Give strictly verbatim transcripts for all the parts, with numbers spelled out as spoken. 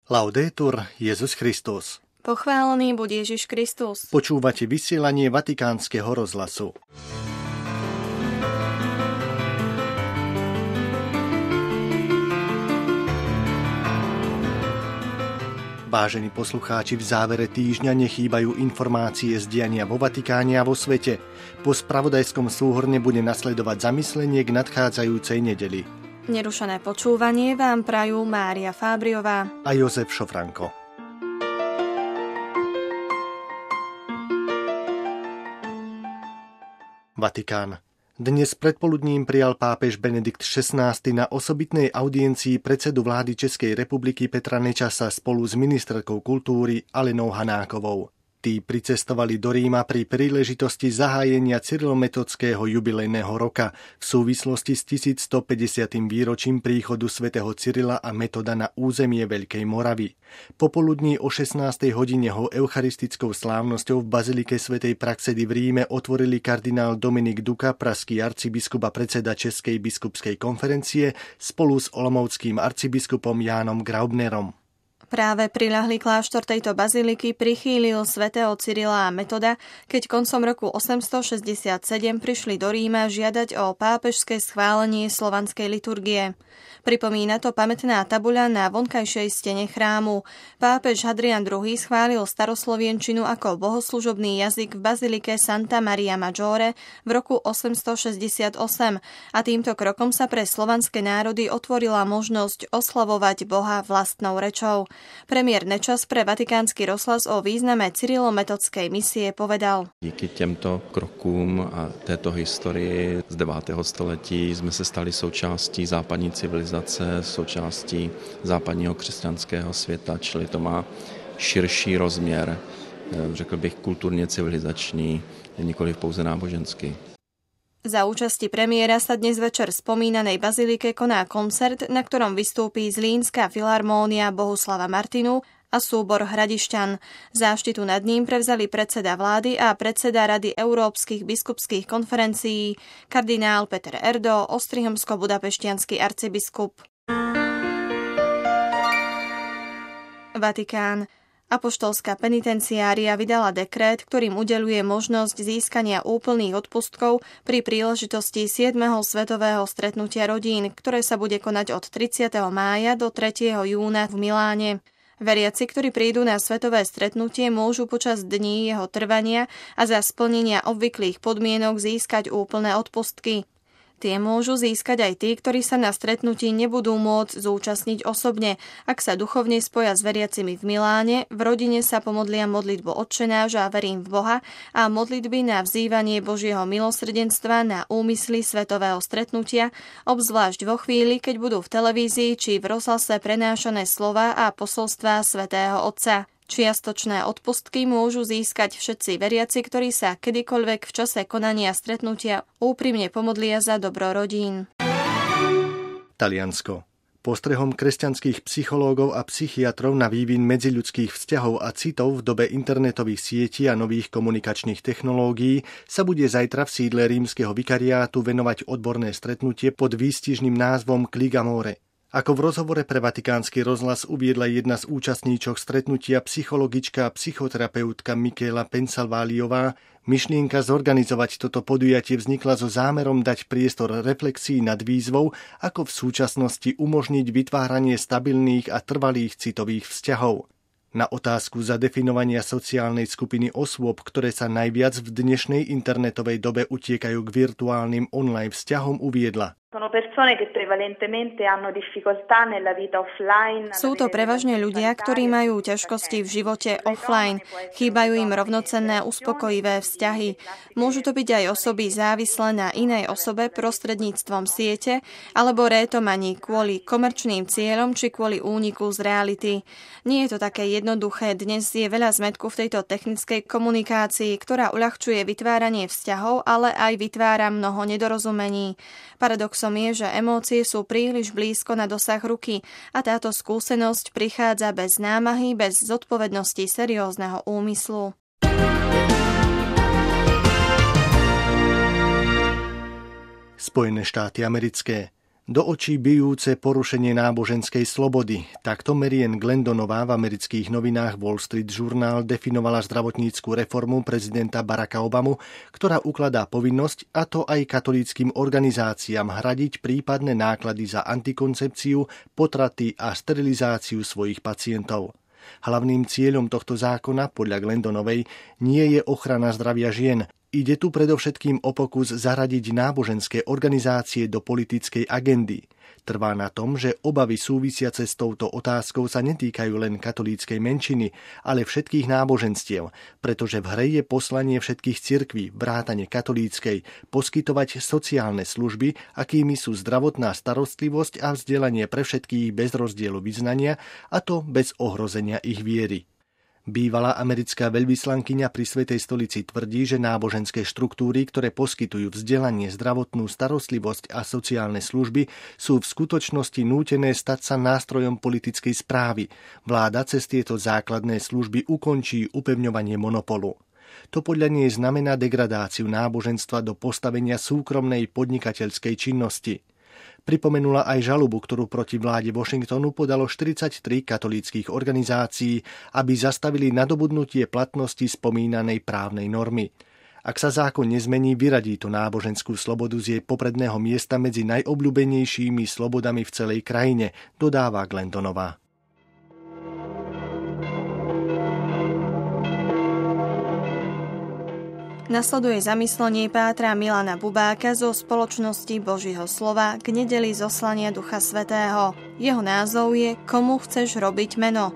Laudetur Jesus Christus. Pochválený buď Ježiš Kristus. Počúvate vysielanie Vatikánskeho rozhlasu. Vážení poslucháči, v závere týždňa nechýbajú informácie z diania vo Vatikáne a vo svete. Po spravodajskom súhrne bude nasledovať zamyslenie k nadchádzajúcej nedeli. Nerušené počúvanie vám prajú Mária Fábriová a Jozef Šofranko. Vatikán. Dnes predpoludním prijal pápež Benedikt šestnásty na osobitnej audiencii predsedu vlády Českej republiky Petra Nečasa spolu s ministerkou kultúry Alenou Hanákovou. Tí pricestovali do Ríma pri príležitosti zahájenia cyrilometodského jubilejného roka v súvislosti s tisícstopäťdesiatym výročím príchodu svätého Cyrila a Metoda na územie Veľkej Moravy. Popoludní o šestnástej hodine ho eucharistickou slávnosťou v bazilike svätej Praxedy v Ríme otvorili kardinál Dominik Duka, pražský arcibiskup a predseda Českej biskupskej konferencie, spolu s olomouckým arcibiskupom Jánom Graubnerom. Práve priľahlý kláštor tejto baziliky prichýlil svätého Cyrila a Metoda, keď koncom roku osemstošesťdesiatsedem prišli do Ríma žiadať o pápežské schválenie slovanskej liturgie. Pripomína to pamätná tabuľa na vonkajšej stene chrámu. Pápež Hadrián druhý. Schválil staroslovienčinu ako bohoslužobný jazyk v bazilike Santa Maria Maggiore v roku osemstošesťdesiatosem a týmto krokom sa pre slovanské národy otvorila možnosť oslavovať Boha vlastnou rečou. Premiér Nečas pre Vatikánsky rozhlas o význame cyrilometodskej misie povedal: Díky těmto krokům a této historii z devátého století jsme se stali součástí západní civilizace, součástí západního křesťanského světa, čili to má širší rozměr, řekl bych kulturně civilizační, nikoliv pouze náboženský. Za účasti premiéra sa dnes večer v spomínanej bazilike koná koncert, na ktorom vystúpí Zlínska filharmónia Bohuslava Martinu a súbor Hradišťan. Záštitu nad ním prevzali predseda vlády a predseda Rady európskych biskupských konferencií kardinál Peter Erdo, ostrihomsko-budapešťanský arcibiskup. Vatikán. Apoštolská penitenciária vydala dekrét, ktorým udeľuje možnosť získania úplných odpustkov pri príležitosti siedmeho svetového stretnutia rodín, ktoré sa bude konať od tridsiateho mája do tretieho júna v Miláne. Veriaci, ktorí prídu na svetové stretnutie, môžu počas dní jeho trvania a za splnenia obvyklých podmienok získať úplné odpustky. Tie môžu získať aj tí, ktorí sa na stretnutí nebudú môcť zúčastniť osobne, ak sa duchovne spoja s veriacimi v Miláne, v rodine sa pomodlia modlitbu Otčenáš a verím v Boha a modlitby na vzývanie Božieho milosrdenstva na úmysly svetového stretnutia, obzvlášť vo chvíli, keď budú v televízii či v rozhlase prenášané slova a posolstvá svätého Otca. Čiastočné odpustky môžu získať všetci veriaci, ktorí sa kedykoľvek v čase konania stretnutia úprimne pomodlia za dobro rodín. Taliansko. Postrehom kresťanských psychológov a psychiatrov na vývin medziľudských vzťahov a citov v dobe internetových sietí a nových komunikačných technológií sa bude zajtra v sídle rímskeho vikariátu venovať odborné stretnutie pod výstižným názvom Clic Amore. Ako v rozhovore pre Vatikánsky rozhlas uviedla jedna z účastníčok stretnutia psychologička a psychoterapeutka Michaela Pensalváliová, myšlienka zorganizovať toto podujatie vznikla so zámerom dať priestor reflexii nad výzvou, ako v súčasnosti umožniť vytváranie stabilných a trvalých citových vzťahov. Na otázku zadefinovania sociálnej skupiny osôb, ktoré sa najviac v dnešnej internetovej dobe utiekajú k virtuálnym online vzťahom, uviedla: Sú to prevažne ľudia, ktorí majú ťažkosti v živote offline, chýbajú im rovnocenné uspokojivé vzťahy. Môžu to byť aj osoby závislé na inej osobe prostredníctvom siete alebo rétomaní kvôli komerčným cieľom či kvôli úniku z reality. Nie je to také jednoduché, dnes je veľa zmätku v tejto technickej komunikácii, ktorá uľahčuje vytváranie vzťahov, ale aj vytvára mnoho nedorozumení. Paradoxom je, že emócie sú príliš blízko na dosah ruky a táto skúsenosť prichádza bez námahy, bez zodpovednosti seriózneho úmyslu. Spojené štáty americké. Do očí bijúce porušenie náboženskej slobody. Takto Marianne Glandonová v amerických novinách Wall Street Journal definovala zdravotnícku reformu prezidenta Baracka Obamu, ktorá ukladá povinnosť, a to aj katolíckym organizáciám, hradiť prípadné náklady za antikoncepciu, potraty a sterilizáciu svojich pacientov. Hlavným cieľom tohto zákona, podľa Glandonovej, nie je ochrana zdravia žien. Ide tu predovšetkým o pokus zaradiť náboženské organizácie do politickej agendy. Trvá na tom, že obavy súvisiace s touto otázkou sa netýkajú len katolíckej menšiny, ale všetkých náboženstiev, pretože v hre je poslanie všetkých cirkví, vrátane katolíckej, poskytovať sociálne služby, akými sú zdravotná starostlivosť a vzdelanie pre všetkých bez rozdielu vyznania, a to bez ohrozenia ich viery. Bývalá americká veľvyslankyňa pri Svätej stolici tvrdí, že náboženské štruktúry, ktoré poskytujú vzdelanie, zdravotnú starostlivosť a sociálne služby, sú v skutočnosti nútené stať sa nástrojom politickej správy. Vláda cez tieto základné služby ukončí upevňovanie monopolu. To podľa nej znamená degradáciu náboženstva do postavenia súkromnej podnikateľskej činnosti. Pripomenula aj žalobu, ktorú proti vláde Washingtonu podalo štyridsaťtri katolíckych organizácií, aby zastavili nadobudnutie platnosti spomínanej právnej normy. Ak sa zákon nezmení, vyradí to náboženskú slobodu z jej popredného miesta medzi najobľúbenejšími slobodami v celej krajine, dodáva Glandonová. Nasleduje zamyslenie pátra Milana Bubáka zo Spoločnosti Božieho slova k nedeli zoslania Ducha Svätého. Jeho názov je Komu chceš robiť meno?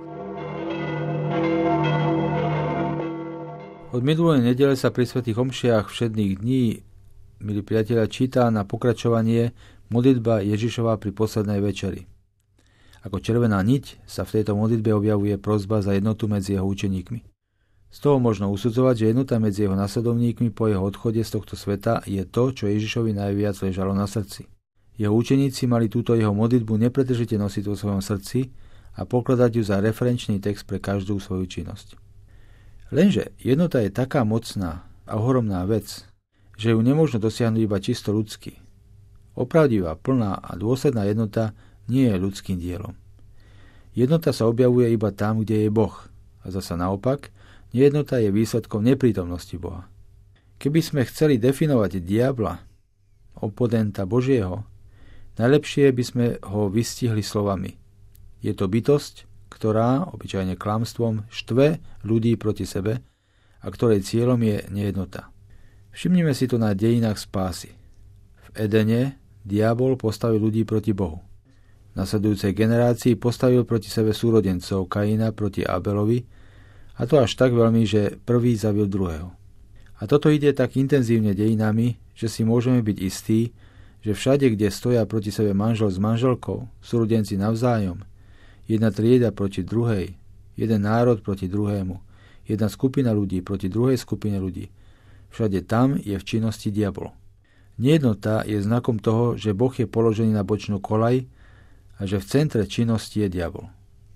Od minulej nedele sa pri svätých omšiach všedných dní, milí priatelia, číta na pokračovanie modlitba Ježišova pri poslednej večeri. Ako červená niť sa v tejto modlitbe objavuje prosba za jednotu medzi jeho učeníkmi. Z toho možno usudzovať, že jednota medzi jeho nasledovníkmi po jeho odchode z tohto sveta je to, čo Ježišovi najviac ležalo na srdci. Jeho učeníci mali túto jeho modlitbu nepretržite nosiť vo svojom srdci a pokladať ju za referenčný text pre každú svoju činnosť. Lenže jednota je taká mocná a ohromná vec, že ju nemôžno dosiahnuť iba čisto ľudsky. Opravdivá, plná a dôsledná jednota nie je ľudským dielom. Jednota sa objavuje iba tam, kde je Boh, a zasa naopak, nejednota je výsledkom neprítomnosti Boha. Keby sme chceli definovať diabla, oponenta Božieho, najlepšie by sme ho vystihli slovami. Je to bytosť, ktorá, obyčajne klamstvom, štve ľudí proti sebe a ktorej cieľom je nejednota. Všimnime si to na dejinách spásy. V Edene diabol postavil ľudí proti Bohu. V nasledujúcej generácii postavil proti sebe súrodencov Kaina proti Abelovi, a to až tak veľmi, že prvý zabil druhého. A toto ide tak intenzívne dejinami, že si môžeme byť istí, že všade, kde stoja proti sebe manžel s manželkou, súrodenci navzájom, jedna trieda proti druhej, jeden národ proti druhému, jedna skupina ľudí proti druhej skupine ľudí, všade tam je v činnosti diabol. Nejednota je znakom toho, že Boh je položený na bočnú koľaj a že v centre činnosti je diabol.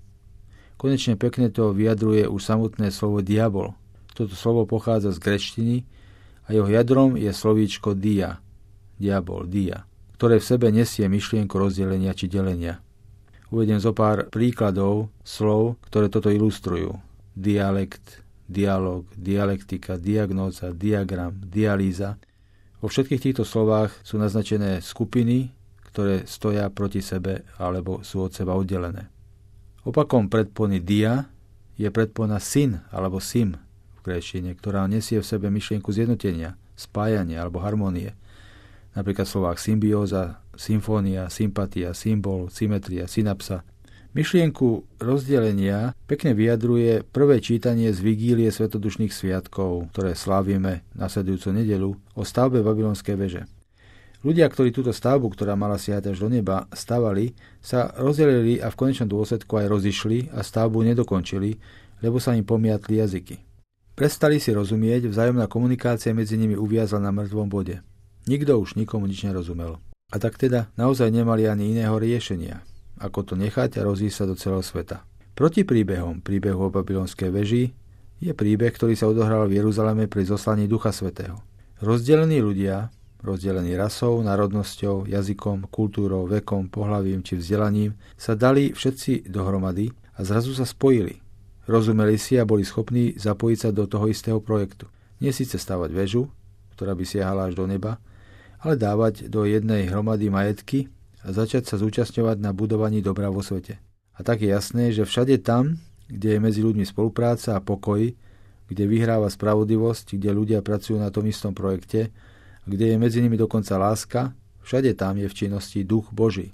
Konečne pekne to vyjadruje už samotné slovo diabol. Toto slovo pochádza z gréčtiny a jeho jadrom je slovíčko dia, diabol, dia, ktoré v sebe nesie myšlienku rozdelenia či delenia. Uvediem zo pár príkladov slov, ktoré toto ilustrujú. Dialekt, dialog, dialektika, diagnóza, diagram, dialýza. Vo všetkých týchto slovách sú naznačené skupiny, ktoré stoja proti sebe alebo sú od seba oddelené. Opakom predpony dia je predpona syn alebo sim v gréčtine, ktorá nesie v sebe myšlienku zjednotenia, spájania alebo harmonie. Napríklad slovách symbióza, symfónia, sympatia, symbol, symetria, synapsa. Myšlienku rozdelenia pekne vyjadruje prvé čítanie z vigílie svetodušných sviatkov, ktoré slávime nasledujúcu nedeľu, o stavbe babylonskej veže. Ľudia, ktorí túto stavbu, ktorá mala siahať až do neba, stavali, sa rozdelili a v konečnom dôsledku aj rozišli a stavbu nedokončili, lebo sa im pomiatli jazyky. Prestali si rozumieť, vzájomná komunikácia medzi nimi uviazla na mŕtvom bode. Nikto už nikomu nič nerozumel. A tak teda naozaj nemali ani iného riešenia, ako to nechať a rozísť sa do celého sveta. Proti príbehom príbehu o babylonskej veži je príbeh, ktorý sa odohral v Jeruzaleme pri zoslaní Ducha Svätého. Rozdelení ľudia, rozdelení rasou, národnosťou, jazykom, kultúrou, vekom, pohlavím či vzdelaním, sa dali všetci dohromady a zrazu sa spojili. Rozumeli si a boli schopní zapojiť sa do toho istého projektu. Nie síce stavať väžu, ktorá by siahala až do neba, ale dávať do jednej hromady majetky a začať sa zúčastňovať na budovaní dobra vo svete. A tak je jasné, že všade tam, kde je medzi ľuďmi spolupráca a pokoj, kde vyhráva spravodlivosť, kde ľudia pracujú na tom istom projekte, kde je medzi nimi dokonca láska, všade tam je v činnosti duch Boží.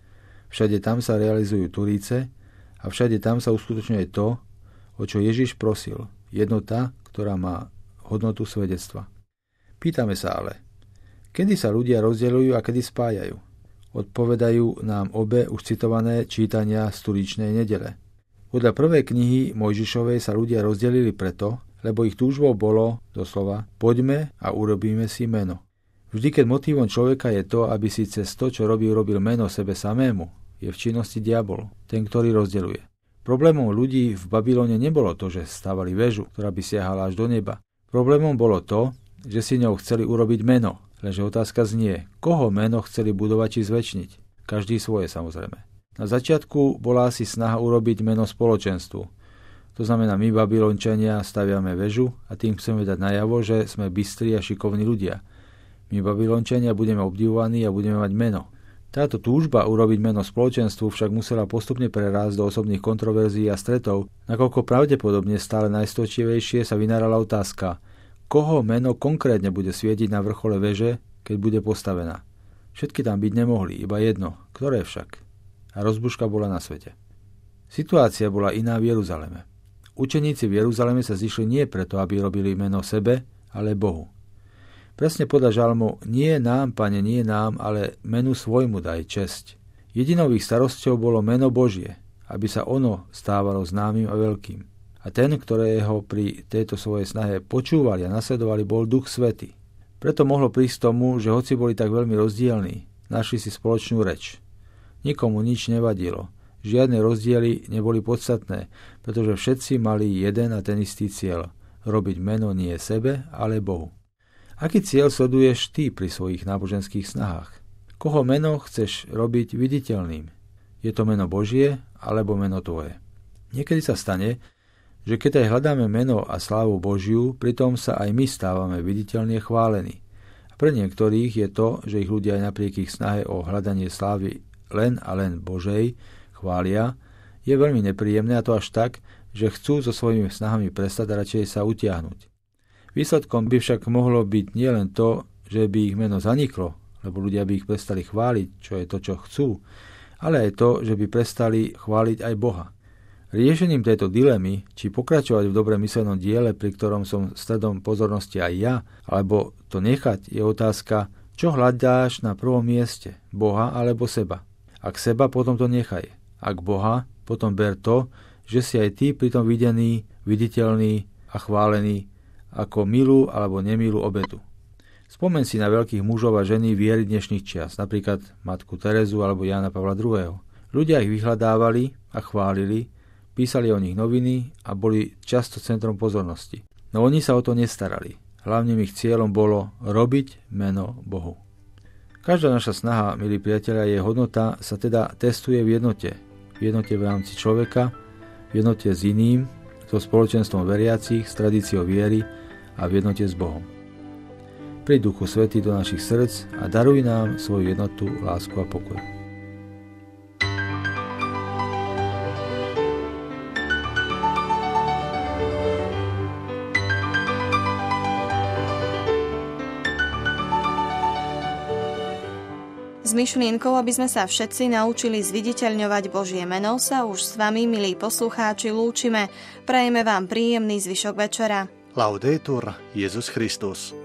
Všade tam sa realizujú turíce a všade tam sa uskutočňuje to, o čo Ježiš prosil, jednota, ktorá má hodnotu svedectva. Pýtame sa ale, kedy sa ľudia rozdeľujú a kedy spájajú? Odpovedajú nám obe už citované čítania z Turičnej nedele. Podľa prvej knihy Mojžišovej sa ľudia rozdelili preto, lebo ich túžbou bolo, doslova, poďme a urobíme si meno. Vždy, keď motívom človeka je to, aby si cez to, čo robí, urobil meno sebe samému, je v činnosti diabol, ten, ktorý rozdeľuje. Problémom ľudí v Babylone nebolo to, že stavali väžu, ktorá by siahala až do neba. Problémom bolo to, že si ňou chceli urobiť meno, lenže otázka znie, koho meno chceli budovať či zväčšniť. Každý svoje, samozrejme. Na začiatku bola asi snaha urobiť meno spoločenstvu. To znamená, my, Babylončania, staviame väžu a tým chceme dať najavo, že sme bystrí a šikovní ľudia. My, Babylončania, budeme obdivovaní a budeme mať meno. Táto túžba urobiť meno spoločenstvu však musela postupne prerásť do osobných kontroverzií a stretov, nakoľko pravdepodobne stále najstočivejšie sa vynárala otázka, koho meno konkrétne bude svietiť na vrchole veže, keď bude postavená. Všetky tam byť nemohli, iba jedno, ktoré však. A rozbuška bola na svete. Situácia bola iná v Jeruzaleme. Učeníci v Jeruzaleme sa zišli nie preto, aby robili meno sebe, ale Bohu. Presne podľa žalmu, nie nám, Pane, nie nám, ale menu svojmu daj česť. Jedinou ich starosťou bolo meno Božie, aby sa ono stávalo známym a veľkým. A ten, ktorého pri tejto svojej snahe počúvali a nasledovali, bol Duch Svätý. Preto mohlo prísť tomu, že hoci boli tak veľmi rozdielní, našli si spoločnú reč. Nikomu nič nevadilo. Žiadne rozdiely neboli podstatné, pretože všetci mali jeden a ten istý cieľ. Robiť meno nie sebe, ale Bohu. Aký cieľ sleduješ ty pri svojich náboženských snahách? Koho meno chceš robiť viditeľným? Je to meno Božie alebo meno tvoje? Niekedy sa stane, že keď aj hľadáme meno a slávu Božiu, pritom sa aj my stávame viditeľne chválení. A pre niektorých je to, že ich ľudia aj napriek ich snahe o hľadanie slávy len a len Božej chvália, je veľmi nepríjemné, a to až tak, že chcú so svojimi snahami prestať a radšej sa utiahnuť. Výsledkom by však mohlo byť nielen to, že by ich meno zaniklo, lebo ľudia by ich prestali chváliť, čo je to, čo chcú, ale aj to, že by prestali chváliť aj Boha. Riešením tejto dilemy, či pokračovať v dobre myslenom diele, pri ktorom som stredom pozornosti aj ja, alebo to nechať, je otázka, čo hľadáš na prvom mieste, Boha alebo seba. Ak seba, potom to nechaj. Ak Boha, potom ber to, že si aj ty pritom videný, viditeľný a chválený ako milú alebo nemilú obetu. Spomeň si na veľkých mužov a ženy viery dnešných čias, napríklad matku Terezu alebo Jána Pavla druhého. Ľudia ich vyhľadávali a chválili, písali o nich noviny a boli často centrom pozornosti. No oni sa o to nestarali. Hlavným ich cieľom bolo robiť meno Bohu. Každá naša snaha, milí priatelia, jej hodnota sa teda testuje v jednote. V jednote v rámci človeka, v jednote s iným, so spoločenstvom veriacich, s tradíciou viery a v jednote s Bohom. Príď Duchu Svätý do našich srdc a daruj nám svoju jednotu, lásku a pokoj. S myšlienkou, aby sme sa všetci naučili zviditeľňovať Božie meno, sa už s vami, milí poslucháči, lúčime. Prajeme vám príjemný zvyšok večera. Laudetur Jesus Christus.